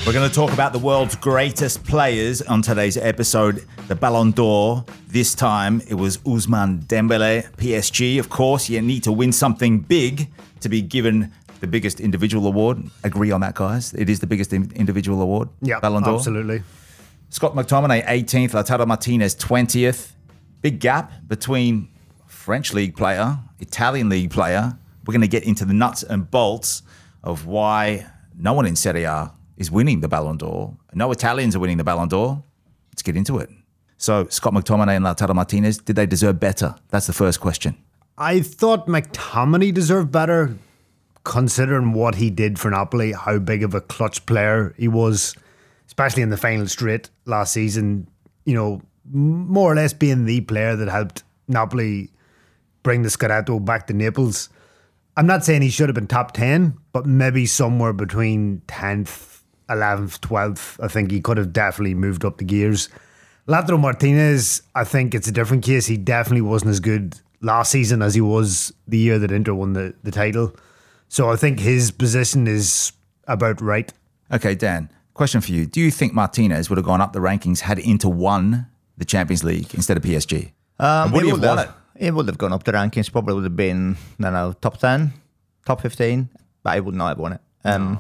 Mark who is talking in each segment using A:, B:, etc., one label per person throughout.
A: We're going to talk about the world's greatest players on today's episode, the Ballon d'Or. This time it was Ousmane Dembele, PSG. Of course, you need to win something big to be given the biggest individual award. Agree on that, guys? It is the biggest individual award.
B: Yeah,
A: Ballon d'Or.
B: Absolutely.
A: Scott McTominay, 18th. Lautaro Martinez, 20th. Big gap between French league player, Italian league player. We're going to get into the nuts and bolts of why no one in Serie A is winning the Ballon d'Or. No Italians are winning the Ballon d'Or. Let's get into it. So, Scott McTominay and Lautaro Martinez, did they deserve better? That's the first question.
B: I thought McTominay deserved better, considering what he did for Napoli, how big of a clutch player he was, especially in the final straight last season. You know, more or less being the player that helped Napoli bring the Scudetto back to Naples. I'm not saying he should have been top 10, but maybe somewhere between 10th, 11th, 12th. I think he could have definitely moved up the gears. Lautaro Martinez, I think it's a different case. He definitely wasn't as good last season as he was the year that Inter won the title. So I think his position is about right.
A: Okay, Dan, question for you. Do you think Martinez would have gone up the rankings had Inter won the Champions League instead of PSG? Would he have won it?
C: It would have gone up the rankings. Probably would have been, I don't know, top 10, top 15, but he would not have won it.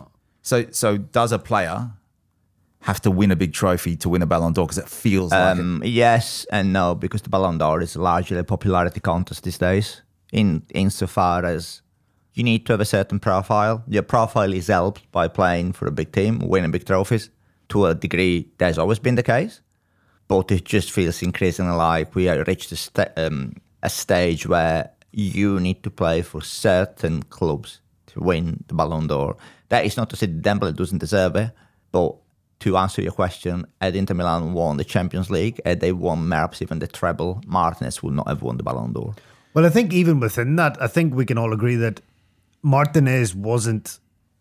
A: So does a player have to win a big trophy to win a Ballon d'Or? Because it feels like it.
C: Yes and no, because the Ballon d'Or is largely a popularity contest these days. Insofar as you need to have a certain profile. Your profile is helped by playing for a big team, winning big trophies. To a degree, that's always been the case. But it just feels increasingly like we have reached a stage where you need to play for certain clubs to win the Ballon d'Or. That is not to say Dembele doesn't deserve it, but to answer your question, had Inter Milan won the Champions League, had they won perhaps even the treble, Martinez would not have won the Ballon d'Or.
B: Well, I think even within that, I think we can all agree that Martinez wasn't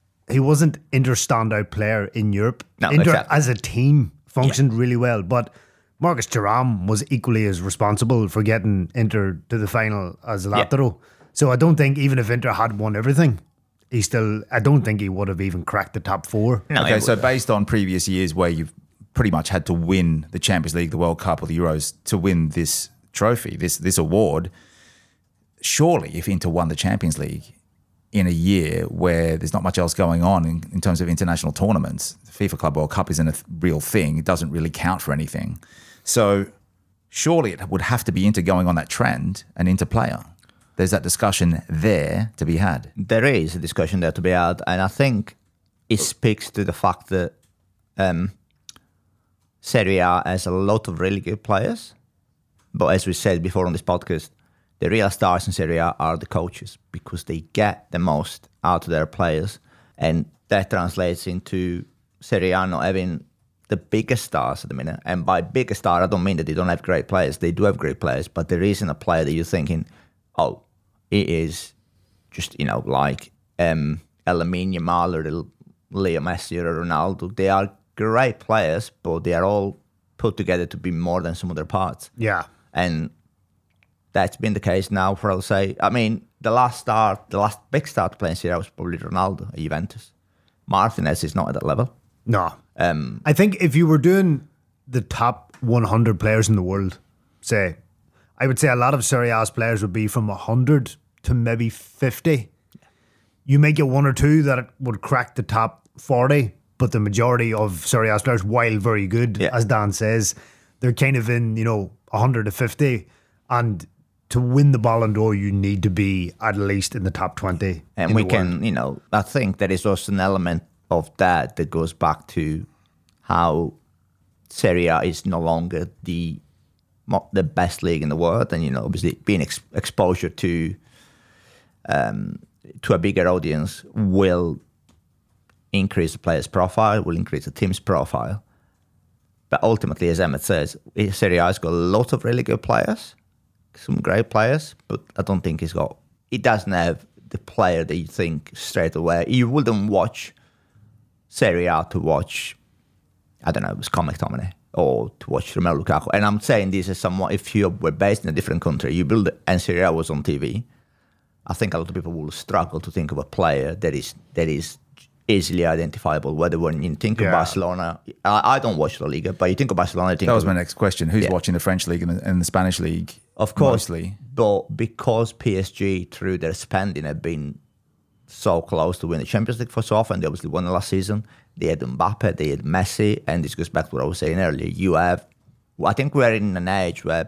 B: Inter's standout player in Europe.
C: No,
B: Inter
C: exactly.
B: as a team functioned really well, but Marcus Thuram was equally as responsible for getting Inter to the final as Lautaro. So I don't think even if Inter had won everything, I don't think he would have even cracked the top four.
C: No,
A: Okay, so based on previous years where you've pretty much had to win the Champions League, the World Cup or the Euros to win this trophy, this award, surely if Inter won the Champions League in a year where there's not much else going on in terms of international tournaments, the FIFA Club World Cup isn't a real thing. It doesn't really count for anything. So surely it would have to be Inter going on that trend, an Inter player. There's that discussion there to be had.
C: There is a discussion there to be had, and I think it speaks to the fact that Serie A has a lot of really good players, but as we said before on this podcast, the real stars in Serie A are the coaches because they get the most out of their players, and that translates into Serie A not having the biggest stars at the minute. And by biggest star, I don't mean that they don't have great players. They do have great players, but there isn't a player that you're thinking, oh, it is just, like Lamine Yamal or Leo Messi or Ronaldo. They are great players, but they are all put together to be more than some of their parts.
B: Yeah.
C: And that's been the case now for, I'll say, the last big star to play in Serie A was probably Ronaldo at Juventus. Martinez is not at that level.
B: No. I think if you were doing the top 100 players in the world, say, I would say a lot of Serie A's players would be from 100 to maybe 50. You may get one or two that would crack the top 40, but the majority of Serie A's players, while very good, as Dan says, they're kind of in, 100 to 50. And to win the Ballon d'Or, you need to be at least in the top 20.
C: And we can, I think there is also an element of that goes back to how Serie A is no longer the best league in the world, and obviously being exposure to a bigger audience will increase the player's profile, will increase the team's profile. But ultimately, as Emmett says, Serie A has got a lot of really good players, some great players, but I don't think it doesn't have the player that you think straight away. You wouldn't watch Serie A to watch, I don't know, Scott McTominay or to watch Romelu Lukaku. And I'm saying this as someone, if you were based in a different country, you build and Serie A was on TV, I think a lot of people will struggle to think of a player that is easily identifiable. Whether when you think of Barcelona, I don't watch La Liga, but you think of Barcelona, I think
A: that was my next question. Who's watching the French league and the Spanish league?
C: Of course,
A: mostly?
C: But because PSG through their spending have been so close to win the Champions League for so often, they obviously won the last season. They had Mbappe, they had Messi, and this goes back to what I was saying earlier. I think we're in an age where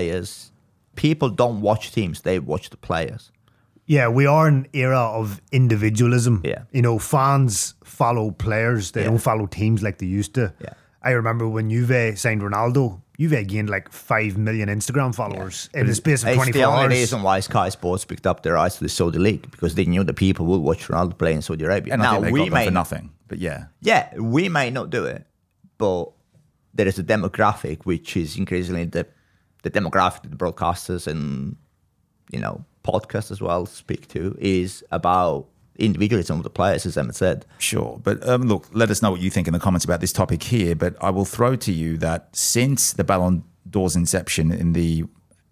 C: people don't watch teams, they watch the players.
B: Yeah, we are in an era of individualism.
C: Yeah.
B: You know, fans follow players. They don't follow teams like they used to.
C: Yeah.
B: I remember when Juve signed Ronaldo, Juve gained like 5 million Instagram followers in the space of 24 hours.
C: It's the only reason why Sky Sports picked up their rights to the Saudi League, because they knew that people would watch Ronaldo play in Saudi Arabia.
A: And I think they got them for nothing, but yeah.
C: Yeah, we may not do it, but there is a demographic which is increasingly the demographic that the broadcasters and, podcasts as well speak to is about individualism of the players, as Emmett said.
A: Sure. But look, let us know what you think in the comments about this topic here. But I will throw to you that since the Ballon d'Or's inception in the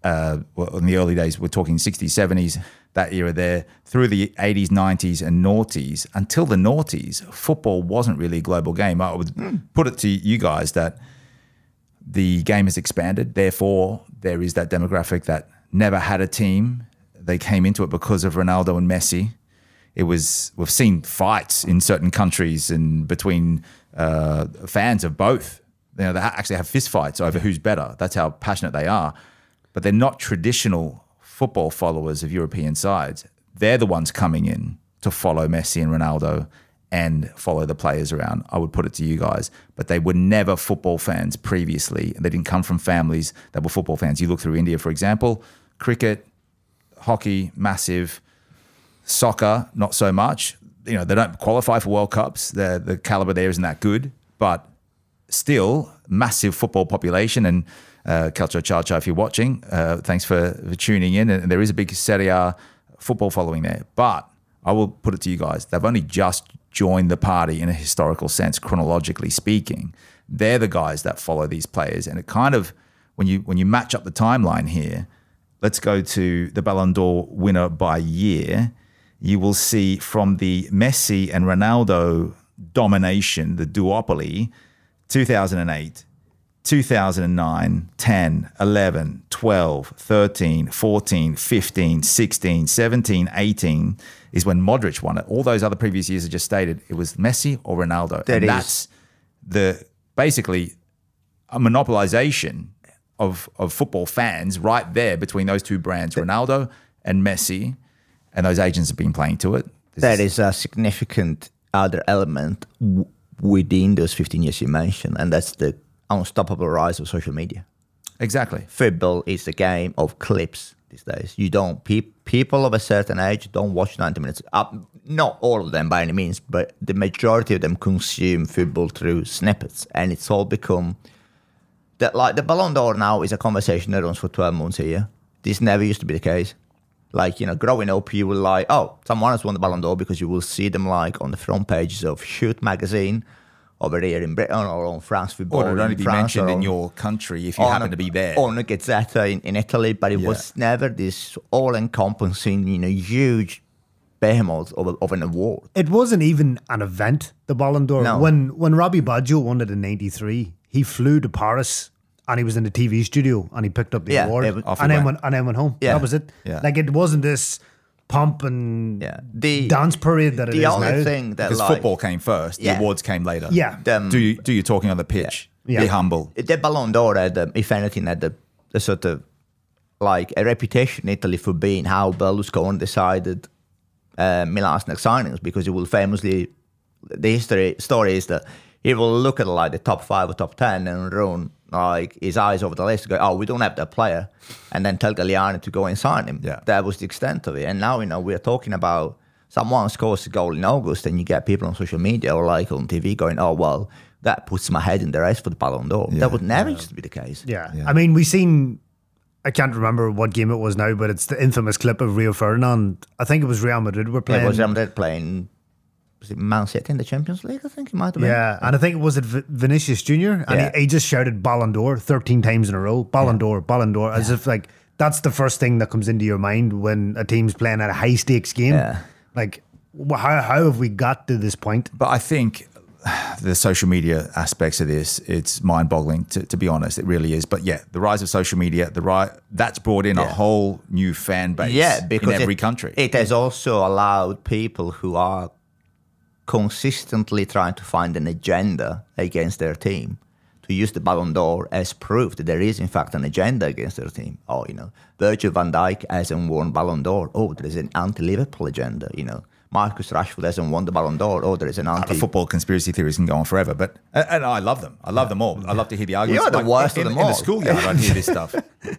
A: early days, we're talking 60s, 70s, that era there, through the 80s, 90s and noughties, until the noughties, football wasn't really a global game. I would put it to you guys that the game has expanded. Therefore, there is that demographic that never had a team. They came into it because of Ronaldo and Messi. We've seen fights in certain countries and between fans of both. They actually have fist fights over who's better. That's how passionate they are. But they're not traditional football followers of European sides. They're the ones coming in to follow Messi and Ronaldo and follow the players around. I would put it to you guys. But they were never football fans previously. They didn't come from families that were football fans. You look through India, for example, cricket, hockey, massive. Soccer, not so much. They don't qualify for World Cups. The caliber there isn't that good, but still massive football population. And Calcio Ciao, if you're watching, thanks for tuning in. And there is a big Serie A football following there. But I will put it to you guys, they've only just joined the party in a historical sense, chronologically speaking. They're the guys that follow these players. And it kind of, when you match up the timeline here, let's go to the Ballon d'Or winner by year. You will see from the Messi and Ronaldo domination, the duopoly, 2008, 2009, 10, 11, 12, 13, 14, 15, 16, 17, 18 is when Modric won it. All those other previous years I just stated, it was Messi or Ronaldo. That's basically a monopolization of football fans right there between those two brands, Ronaldo and Messi. And those agents have been playing to it.
C: There is a significant other element within those 15 years you mentioned, and that's the unstoppable rise of social media.
A: Exactly.
C: Football is a game of clips these days. People of a certain age don't watch 90 minutes. Not all of them by any means, but the majority of them consume football through snippets, and it's all become that. Like the Ballon d'Or now is a conversation that runs for 12 months a year. This never used to be the case. Growing up, you will someone has won the Ballon d'Or because you will see them on the front pages of Shoot magazine over here in Britain or on France Football.
A: Or it would only be mentioned in your country if you happen to be there.
C: Or on the Gazzetta in Italy, but it was never this all-encompassing, huge behemoth of an award.
B: It wasn't even an event, the Ballon d'Or.
C: No.
B: When Robbie Baggio won it in '93, he flew to Paris. And he was in the TV studio and he picked up the award and then went home.
C: Yeah.
B: That was it.
A: Yeah.
B: It wasn't this pomp and dance parade that it is now.
C: The only thing that
A: because football came first, the awards came later.
B: Yeah.
A: Do you talking on the pitch?
B: Yeah.
A: Be humble.
C: The Ballon d'Or had, if anything, had the sort of a reputation in Italy for being how Berlusconi decided Milan's next signings, because he will famously, the story is that he will look at the top 5 or top 10 and run his eyes over the list, go, we don't have that player, and then tell Galliani to go and sign him.
A: Yeah.
C: That was the extent of it. And now, we're talking about someone scores a goal in August, and you get people on social media or on TV going, that puts my head in the race for the Ballon d'Or.
A: Yeah.
C: That would never used to be the case.
B: Yeah. I mean, we've seen, I can't remember what game it was now, but it's the infamous clip of Rio Ferdinand. I think it was Real Madrid were playing.
C: It was Real Madrid playing. Was it Man City in the Champions League? I think it might have been.
B: Yeah, and I think it was Vinicius Jr. And he just shouted Ballon d'Or 13 times in a row. Ballon d'Or, as if that's the first thing that comes into your mind when a team's playing at a high stakes game.
C: Yeah.
B: How have we got to this point?
A: But I think the social media aspects of this, it's mind-boggling, to be honest. It really is. But yeah, the rise of social media, that's brought in a whole new fan base
C: because
A: in every country.
C: It has also allowed people who are consistently trying to find an agenda against their team to use the Ballon d'Or as proof that there is, in fact, an agenda against their team. Oh, Virgil van Dijk hasn't won Ballon d'Or. Oh, there is an anti-Liverpool agenda, Marcus Rashford hasn't won the Ballon d'Or. Oh, there is an
A: The football conspiracy theories can go on forever, but and I love them. I love them all. I love to hear the arguments.
C: You're the worst of them all.
A: In the schoolyard, I hear this stuff.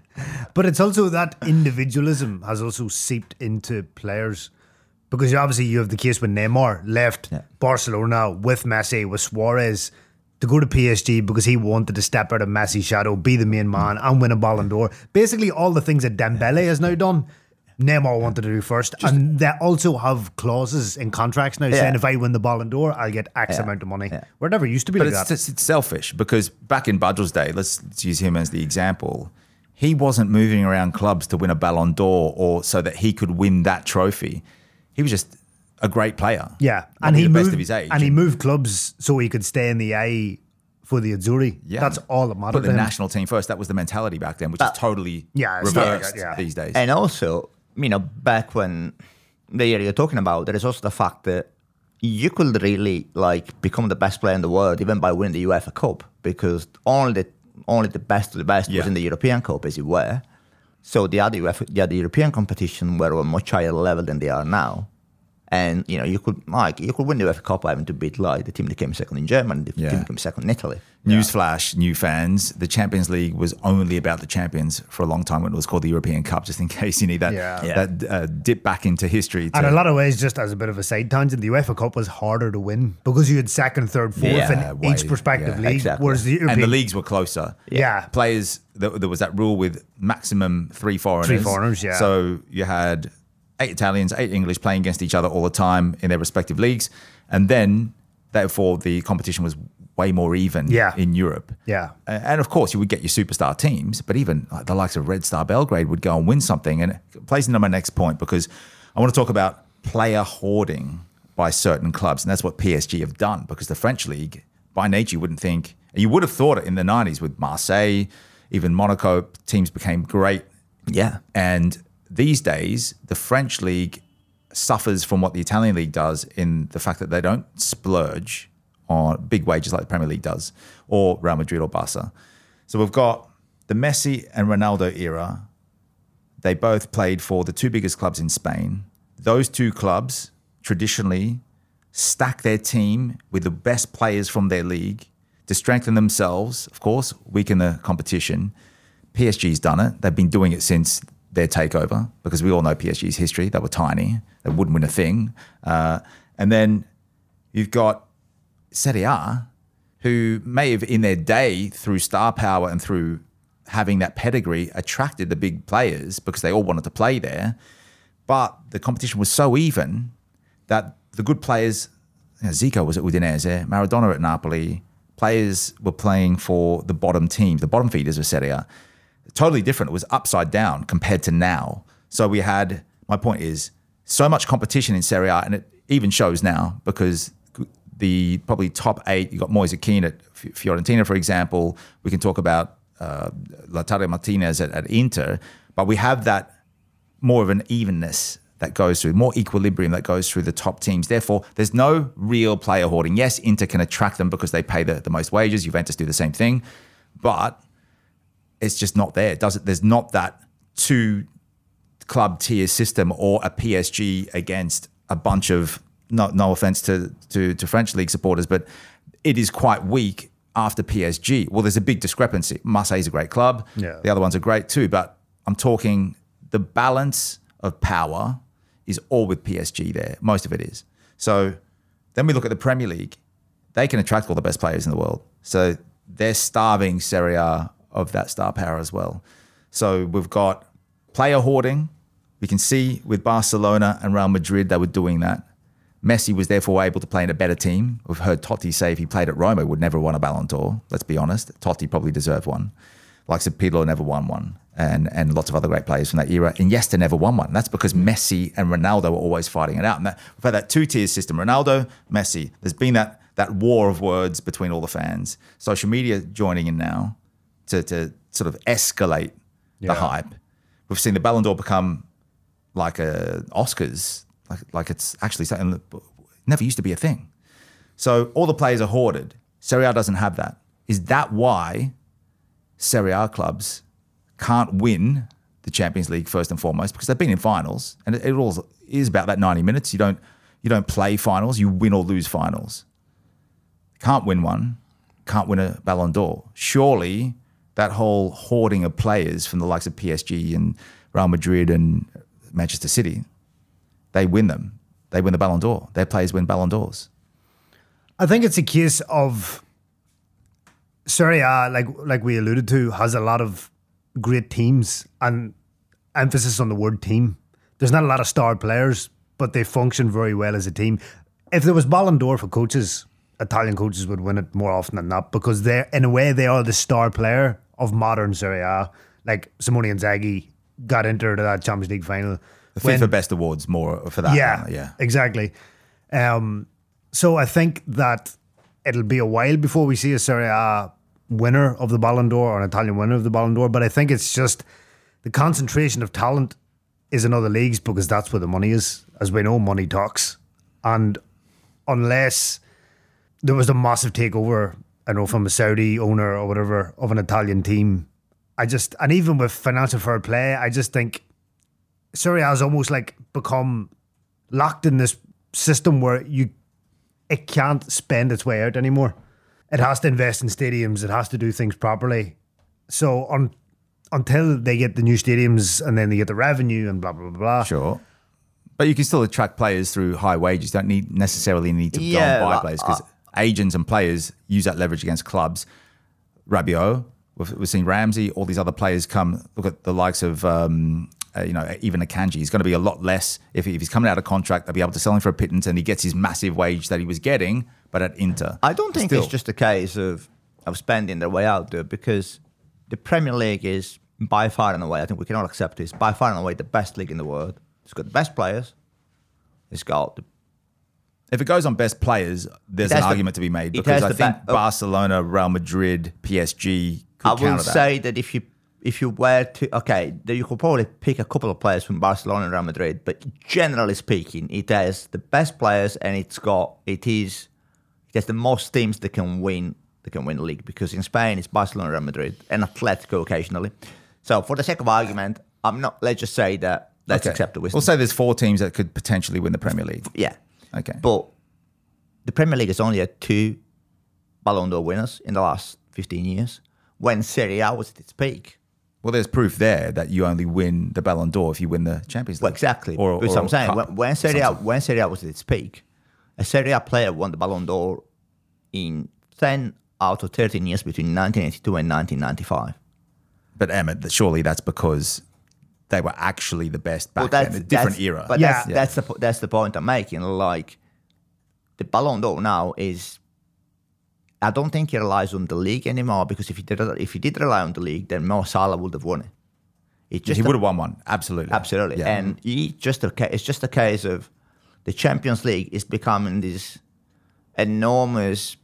B: But it's also that individualism has also seeped into players. Because obviously you have the case when Neymar left Barcelona with Messi, with Suarez, to go to PSG because he wanted to step out of Messi's shadow, be the main man, and win a Ballon d'Or. Basically, all the things that Dembele has now done, Neymar wanted to do first. And they also have clauses in contracts now saying if I win the Ballon d'Or, I'll get X amount of money. Where it never used to be like that.
A: It's selfish because back in Badjal's day, let's use him as the example, he wasn't moving around clubs to win a Ballon d'Or or so that he could win that trophy. He was just a great player.
B: Yeah, and he moved
A: best of his age.
B: And he moved clubs so he could stay in the A for the Azzurri. Yeah, that's all that mattered.
A: Put the national team first. That was the mentality back then, which is totally reversed these days.
C: And also, back when the year you're talking about, there is also the fact that you could really become the best player in the world even by winning the UEFA Cup because only the best of the best was in the European Cup, as it were. So the other European competition were a much higher level than they are now. And, you could win the UEFA Cup having to beat the team that came second in Germany, the team that came second in Italy.
A: Newsflash, new fans, the Champions League was only about the champions for a long time when it was called the European Cup, just in case you need that dip back into history.
B: And in a lot of ways, just as a bit of a side tangent, the UEFA Cup was harder to win because you had second, third, fourth in each prospective league.
C: Exactly.
B: Whereas the
A: leagues were closer.
B: Yeah.
A: Players, there was that rule with maximum 3 foreigners.
B: 3 foreigners, yeah.
A: So you had 8 Italians, 8 English playing against each other all the time in their respective leagues. And then, therefore, the competition was way more even in Europe.
B: Yeah.
A: And of course, you would get your superstar teams, but even the likes of Red Star Belgrade would go and win something. And it plays into my next point because I want to talk about player hoarding by certain clubs. And that's what PSG have done because the French league, by nature, you wouldn't think, you would have thought it in the 90s with Marseille, even Monaco, teams became great.
C: Yeah.
A: And these days, the French league suffers from what the Italian league does in the fact that they don't splurge on big wages like the Premier League does, or Real Madrid or Barca. So we've got the Messi and Ronaldo era. They both played for the 2 biggest clubs in Spain. Those 2 clubs traditionally stack their team with the best players from their league to strengthen themselves, of course, weaken the competition. PSG's done it. They've been doing it since their takeover because we all know PSG's history. They were tiny. They wouldn't win a thing. And then you've got Serie A, who may have in their day through star power and through having that pedigree attracted the big players because they all wanted to play there. But the competition was so even that the good players, Zico was at Udinese, Maradona at Napoli, players were playing for the bottom teams, the bottom feeders of Serie A. Totally different. It was upside down compared to now. So we had, my point is, so much competition in Serie A, and it even shows now because the probably top 8, you got Moise Kean at Fiorentina, for example. We can talk about Lautaro Martinez at Inter, but we have that more of an evenness that goes through, more equilibrium that goes through the top teams. Therefore, there's no real player hoarding. Yes, Inter can attract them because they pay the most wages. Juventus do the same thing, but it's just not there. There's not that 2 club tier system or a PSG against a bunch of, no offense to French league supporters, but it is quite weak after PSG. Well, there's a big discrepancy. Marseille's a great club.
B: Yeah.
A: The other ones are great too, but I'm talking the balance of power is all with PSG there. Most of it is. So then we look at the Premier League. They can attract all the best players in the world. So they're starving Serie A of that star power as well. So we've got player hoarding. We can see with Barcelona and Real Madrid, they were doing that. Messi was therefore able to play in a better team. We've heard Totti say if he played at Roma, would never have won a Ballon d'Or. Let's be honest. Totti probably deserved one. Likes of Pirlo never won one, and lots of other great players from that era. Iniesta never won one. That's because Messi and Ronaldo were always fighting it out. And we've had that two-tier system: Ronaldo, Messi. There's been that war of words between all the fans. Social media joining in now to sort of escalate the hype. We've seen the Ballon d'Or become like a Oscars, like it's actually something that never used to be a thing. So all the players are hoarded. Serie A doesn't have that. Is that why Serie A clubs can't win the Champions League first and foremost? Because they've been in finals, and it all is about that 90 minutes. You don't play finals, you win or lose finals. Can't win one, can't win a Ballon d'Or. Surely that whole hoarding of players from the likes of PSG and Real Madrid and Manchester City, they win them. They win the Ballon d'Or. Their players win Ballon d'Ors.
B: I think it's a case of Serie A, like we alluded to, has a lot of great teams and emphasis on the word team. There's not a lot of star players, but they function very well as a team. If there was Ballon d'Or for coaches, Italian coaches would win it more often than not, because they're, in a way, they are the star player of modern Serie A. Like Simone Inzaghi got Inter to that Champions League final.
A: The FIFA Best Awards more for that.
B: Yeah, exactly. So I think that it'll be a while before we see a Serie A winner of the Ballon d'Or or an Italian winner of the Ballon d'Or. But I think it's just the concentration of talent is in other leagues, because that's where the money is. As we know, money talks. And unless there was a massive takeover, I know, from a Saudi owner or whatever of an Italian team, and even with financial fair play, I just think Serie A has almost like become locked in this system where it can't spend its way out anymore. It has to invest in stadiums. It has to do things properly. So until they get the new stadiums and then they get the revenue and blah, blah, blah, blah.
A: Sure. But you can still attract players through high wages. You don't necessarily need to go and buy players, because agents and players use that leverage against clubs. Rabiot, we've seen Ramsey, all these other players come. Look at the likes of even Akanji. He's going to be a lot less if he's coming out of contract. They'll be able to sell him for a pittance, and he gets his massive wage that he was getting, but at Inter.
C: I don't think it's just a case of spending their way out there, because the Premier League is by far and away, I think we can all accept this, by far and away the best league in the world. It's got the best players. It's got
A: if it goes on best players, there's an argument to be made, because I think Barcelona, Real Madrid, PSG could counter that.
C: I will say that if you were to, you could probably pick a couple of players from Barcelona and Real Madrid, but generally speaking, it has the best players, and it has the most teams that can win the league, because in Spain it's Barcelona, Real Madrid, and Atletico occasionally. So for the sake of argument, let's just say that let's accept the wisdom.
A: We'll say there's 4 teams that could potentially win the Premier League.
C: Yeah.
A: Okay.
C: But the Premier League has only had 2 Ballon d'Or winners in the last 15 years, when Serie A was at its peak.
A: Well, there's proof there that you only win the Ballon d'Or if you win the Champions League.
C: Well, exactly. That's what I'm saying. When Serie A was at its peak, a Serie A player won the Ballon d'Or in 10 out of 13 years between 1982 and 1995.
A: But Emmett, surely that's because they were actually the best back then, a different era.
C: But that's the point I'm making. Like, the Ballon d'Or now is, I don't think it relies on the league anymore, because if he did rely on the league, then Mo Salah would have won it.
A: He would have won one, absolutely.
C: Absolutely. Yeah. And it's just a case of the Champions League is becoming this enormous,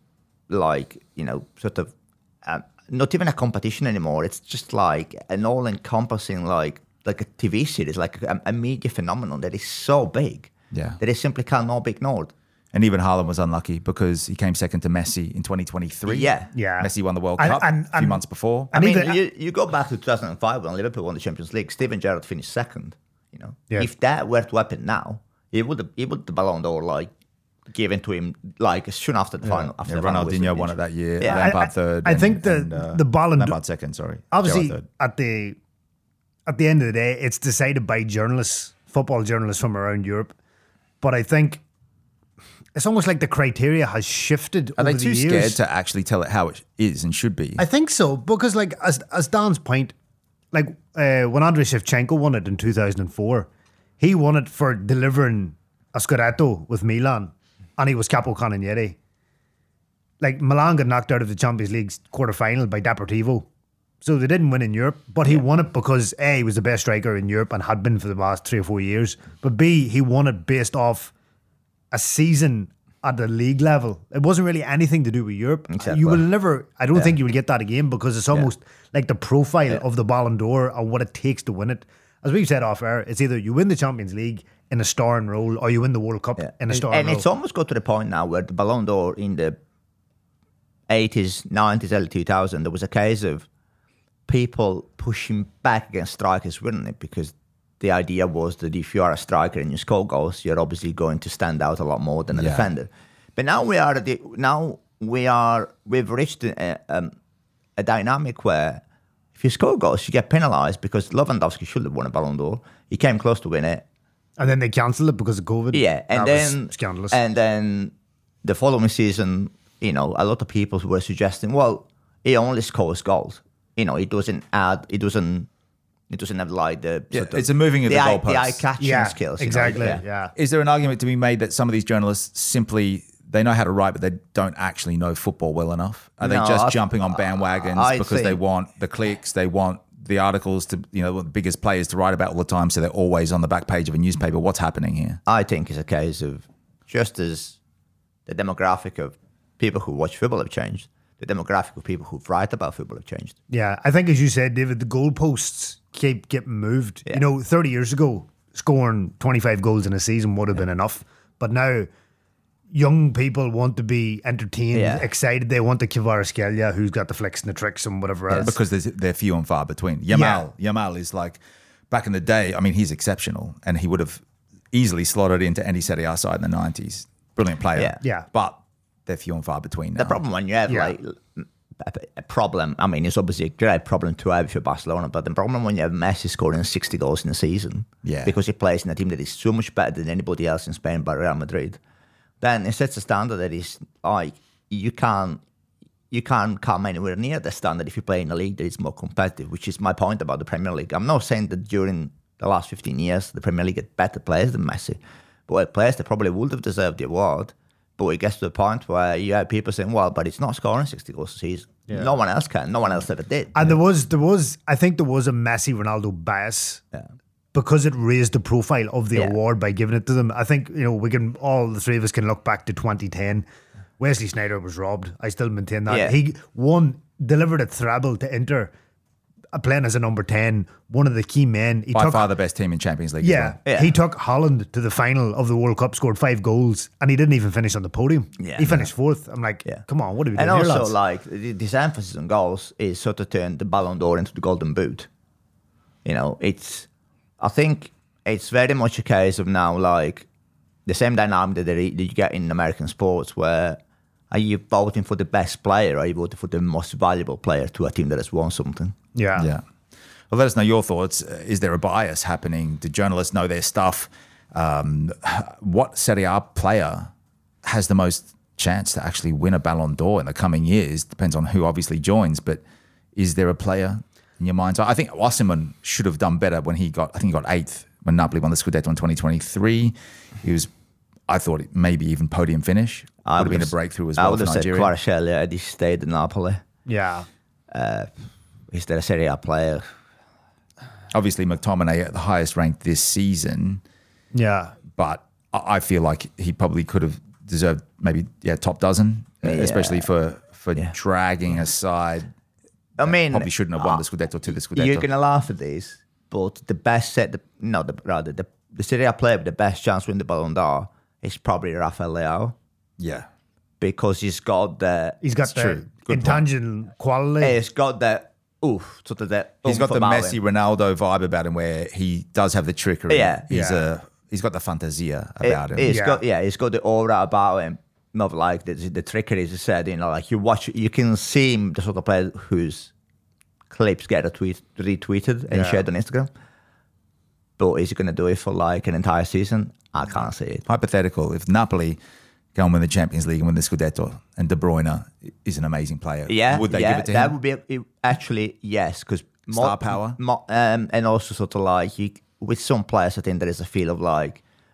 C: sort of, not even a competition anymore. It's just like an all-encompassing, like a TV series, like a media phenomenon that is so big that it simply cannot be ignored.
A: And even Haaland was unlucky because he came second to Messi in 2023.
C: Yeah.
A: Messi won the World Cup a few months before.
C: I mean, you go back to 2005 when Liverpool won the Champions League. Steven Gerrard finished second. If that were to happen now, he would the Ballon d'Or given to him soon after the final. After
A: Ronaldinho won it that year.
C: Yeah.
A: Lampard third.
B: I think the Ballon d'Or,
A: Lampard second. Sorry.
B: Obviously, at the end of the day, it's decided by journalists, football journalists from around Europe. But I think it's almost like the criteria has shifted over the years.
A: Are they too scared to actually tell it how it is and should be?
B: I think so, because as Dan's point, when Andrei Shevchenko won it in 2004, he won it for delivering a Scudetto with Milan, and he was capocannoniere. Milan got knocked out of the Champions League quarter-final by Deportivo So they didn't win in Europe, but he won it because A, he was the best striker in Europe and had been for the last 3 or 4 years. But B, he won it based off a season at the league level. It wasn't really anything to do with Europe.
C: Exactly.
B: You will never, I don't think you will get that again because it's almost like the profile of the Ballon d'Or and what it takes to win it. As we've said off air, it's either you win the Champions League in a starring role or you win the World Cup in a starring role.
C: And it's almost got to the point now where the Ballon d'Or in the 80s, 90s, early 2000s, there was a case of people pushing back against strikers winning it because the idea was that if you are a striker and you score goals, you're obviously going to stand out a lot more than a defender. But now we've reached a dynamic where if you score goals, you get penalised because Lewandowski should have won a Ballon d'Or. He came close to win it.
B: And then they cancelled it because of COVID.
C: Yeah, and
B: that
C: then
B: was scandalous.
C: And then the following season, a lot of people were suggesting, well, he only scores goals. It doesn't have like the sort of
A: it's a moving of the goalposts.
C: The eye-catching skills.
B: Exactly. Yeah.
A: Is there an argument to be made that some of these journalists simply they know how to write, but they don't actually know football well enough? Are they just jumping on bandwagons because they want the clicks, they want the articles to, the biggest players to write about all the time, so they're always on the back page of a newspaper? What's happening here?
C: I think it's a case of just as the demographic of people who watch football have changed, the demographic of people who write about football have changed.
B: Yeah, I think as you said, David, the goalposts keep getting moved.
C: Yeah.
B: 30 years ago, scoring 25 goals in a season would have been enough. But now, young people want to be entertained, excited. They want the Kvaratskhelia who's got the flicks and the tricks and whatever else.
A: Because they're few and far between. Yamal is like, back in the day, I mean, he's exceptional, and he would have easily slotted into any Serie A side in the 90s. Brilliant player.
B: Yeah.
A: But they're few and far between now.
C: The problem when you have like a problem, I mean, it's obviously a great problem to have for Barcelona, but the problem when you have Messi scoring 60 goals in a season, because he plays in a team that is so much better than anybody else in Spain but Real Madrid, then it sets a standard that is like you can't come anywhere near the standard if you play in a league that is more competitive, which is my point about the Premier League. I'm not saying that during the last 15 years the Premier League had better players than Messi, but players that probably would have deserved the award. But it gets to the point where you have people saying, well, but it's not scoring 60 goals a season. Yeah. No one else can. No one else ever did.
B: And there was I think there was a Messi Ronaldo bias because it raised the profile of the award by giving it to them. I think, we can, all the three of us can look back to 2010. Wesley Sneijder was robbed. I still maintain that.
C: Yeah.
B: He delivered a treble to Inter, playing as a number 10, one of the key men.
A: By far the best team in Champions League.
B: Yeah,
A: as well.
B: He took Holland to the final of the World Cup, scored 5 goals, and he didn't even finish on the podium. He finished 4th. I'm like, come on, what are we doing here, lads?
C: And also, like, this emphasis on goals is sort of turned the Ballon d'Or into the Golden Boot. I think it's very much a case of now, like, the same dynamic that you get in American sports where are you voting for the best player or are you voting for the most valuable player to a team that has won something?
B: Yeah.
A: Well, let us know your thoughts. Is there a bias happening? Do journalists know their stuff? What Serie A player has the most chance to actually win a Ballon d'Or in the coming years? Depends on who obviously joins, but is there a player in your mind? So I think Osimhen should have done better when he got 8th when Napoli won the Scudetto in 2023. I thought maybe even podium finish would have been a breakthrough as well for Nigeria.
C: I would have said Kvaratskhelia had he stayed in Napoli.
B: Yeah.
C: Is there a Serie A player?
A: Obviously, McTominay at the highest ranked this season.
B: Yeah.
A: But I feel like he probably could have deserved maybe top dozen, especially for dragging aside.
C: I mean,
A: probably shouldn't have won the Scudetto to the Scudetto.
C: You're going to laugh at these, but the best the Serie A player with the best chance to win the Ballon d'Or is probably Rafael Leao.
A: Yeah.
C: Because he's got the
B: intangible quality.
C: He's got that sort of that.
A: He's got the Messi Ronaldo vibe about him, where he does have the trickery.
C: Yeah,
A: he's got the fantasia about him.
C: He's got the aura about him. Not like the trickery, as you said. Like you can see him, the sort of player whose clips get retweeted and shared on Instagram. But is he going to do it for like an entire season? I can't see it.
A: Hypothetical: if Napoli go and win the Champions League and win the Scudetto, and De Bruyne is an amazing player, would they give it to him?
C: That would be actually yes, because
A: star power,
C: and also sort of like with some players, I think there is a feel of like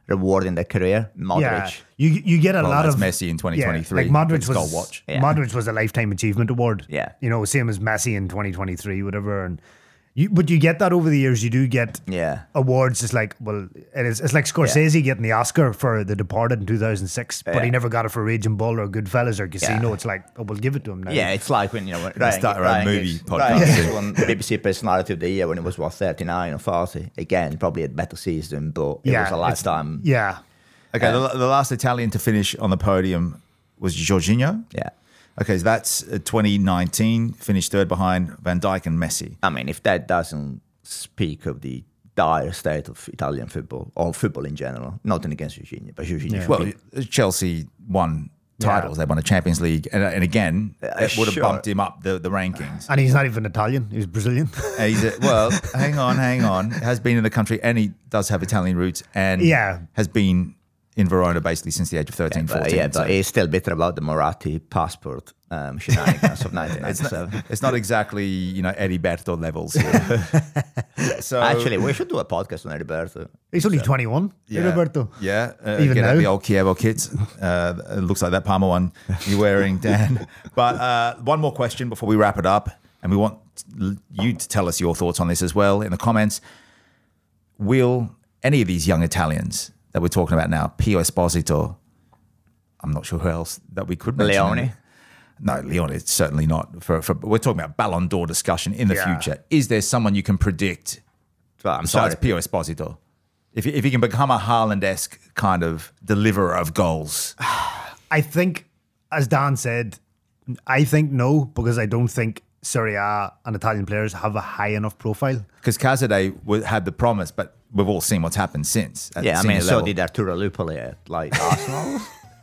C: reward in their career. Modric.
B: Yeah, you get a
A: Well,
B: lot
A: that's
B: of
A: Messi in 2023.
B: Yeah, like Modric
A: It's
B: was
A: goal watch.
C: Yeah.
B: Modric was a lifetime achievement award.
C: Yeah.
B: you know, same as Messi in 2023, whatever. And but you get that over the years. You do get
C: Yeah.
B: awards. It's like, well, it's like Scorsese getting the Oscar for The Departed in 2006, but he
C: Yeah.
B: never got it for Raging Bull or Goodfellas or Casino.
C: Yeah.
B: It's like, oh, we'll give it to him now.
C: Yeah, it's like when, you know,
A: start our own movie podcast.
C: Ryan won BBC Personality of the Year when it was, 39 or 40. Again, probably a better season, but it was a
B: it's-
C: lifetime.
B: Yeah,
A: Okay, the last Italian to finish on the podium was Jorginho.
C: Yeah.
A: Okay, so that's 2019, finished third behind Van Dijk and Messi.
C: I mean, if that doesn't speak of the dire state of Italian football, or football in general, nothing against Jorginho, but Jorginho.
A: Well, Chelsea won titles. They won a Champions League. And again, it would have
C: Sure.
A: bumped him up the rankings.
B: and he's not even Italian. He's Brazilian.
A: And well, hang on. Has been in the country and he does have Italian roots and
B: Yeah.
A: has been in Verona basically since the age of 13, 14.
C: but he's still bitter about the Moratti passport shenanigans of 1997.
A: It's not exactly, Eddie Berto levels here. So
C: Actually, we should do a podcast on Heriberto.
B: He's only 21. Roberto.
A: Yeah,
B: Even
A: get out
B: now?
A: the old Chievo kits. It looks like that Parma one you're wearing, Dan. But one more question before we wrap it up, and we want you to tell us your thoughts on this as well in the comments. Will any of these young Italians that we're talking about now, Pio Esposito, I'm not sure who else that we could mention.
C: Leone?
A: No, Leone is certainly not. For we're talking about Ballon d'Or discussion in the
B: Yeah.
A: future. Is there someone you can predict
C: Well, I'm
A: besides
C: sorry.
A: Pio Esposito? If he can become a Haaland-esque kind of deliverer of goals.
B: I think, as Dan said, I think no, because I don't think Serie A and Italian players have a high enough profile.
A: Because Cazorla had the promise, but we've all seen what's happened since. at
C: Yeah, I
A: the
C: mean,
A: senior
C: so
A: level.
C: did Arturo Lupoli at Arsenal.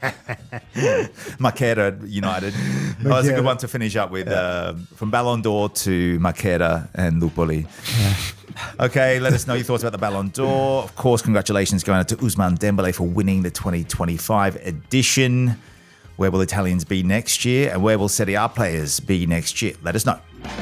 A: Makeda United. Oh, that's a good one to finish up with. From Ballon d'Or to Makeda and Lupoli. Okay, let us know your thoughts about the Ballon d'Or. Of course, congratulations going out to Ousmane Dembele for winning the 2025 edition. Where will Italians be next year? And where will Serie A players be next year? Let us know.